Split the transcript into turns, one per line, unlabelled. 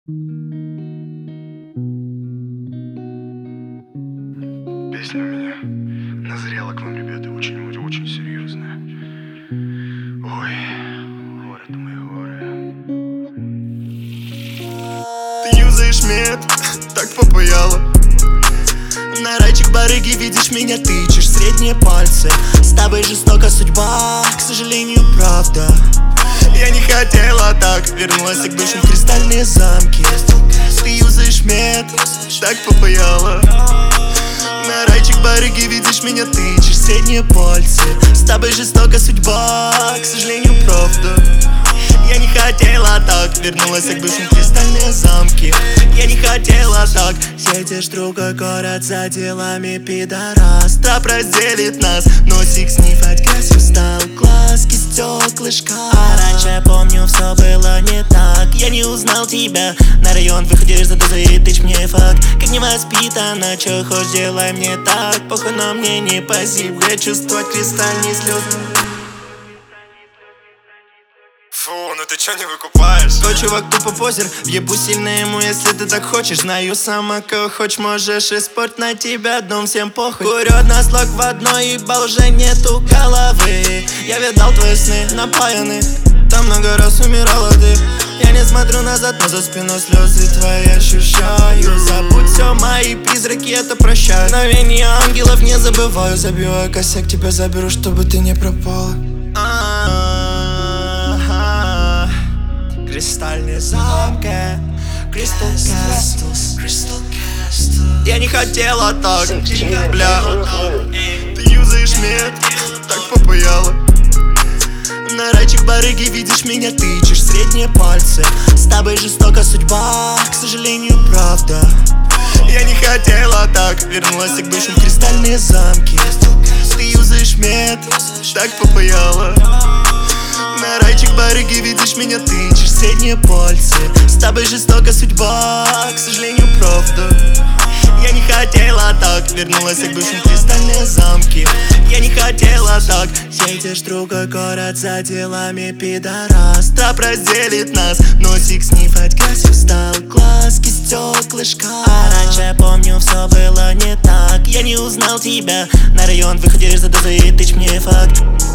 Песня у меня назрела к вам, ребята, очень серьезная. Ой, горы ты мои горы. Ты юзаешь мед, так попаяло. На райчик барыги видишь меня, тычешь средние пальцы. С тобой жестока судьба, к сожалению, правда. Я не хотела так, вернулась к бывшим в кристальные замки. Ты юзаешь мед, так попаяло. На райчик барыги видишь меня, тычешь средние пальцы. С тобой жестока судьба, к сожалению, правда. Я не хотела так, вернулась к бывшим в кристальные замки. Я не хотела так. Едешь в другой город за делами, пидорас. Трап разделит нас, носик снифать гасью стал. Глазки, стеклышко. А раньше я помню, все было не так. Я не узнал тебя. На район выходишь за дозой и тычь мне факт. Как невоспитанно, чё хочешь, делай мне так. Похуй, но мне не по себе чувствовать кристальные слезы.
Фу, ну ты чё не выкупаешь?
Твой чувак тупо позер, въебу сильно ему, если ты так хочешь. Знаю сама, кого хочешь, можешь испортить на тебя дом, всем похуй. Курю одна слог в одной, ебал, уже нету головы. Я видал твои сны, напаяны, там много раз умирала ты. Я не смотрю назад, но за спиной слезы твои ощущаю. Забудь все, мои призраки, это прощаю. Мгновения ангелов не забываю. Забиваю косяк, тебя заберу, чтобы ты не пропала. Кристальные замки, Crystal Castles. Я не хотела так, бля. Ты юзаешь мед, так попаяло. На райчик барыги видишь меня, тычешь средние пальцы. С тобой жестока судьба, к сожалению, правда. Я не хотела так, вернулась к бывшим в кристальные замки. Ты юзаешь мед, так попаяло. На райчик барыги видишь меня, тычешь средние пальцы. С тобой жестока судьба, к сожалению, правда. Я не хотела так, вернулась к бывшим в кристальные замки. Я не хотела так. Едешь в другой город за делами, пидорас. Трап разделит нас, носик снифать гасью стал. Глазки, стеклышко. А раньше я помню, все было не так. Я не узнал тебя. На район выходишь за дозой и тычь мне факт.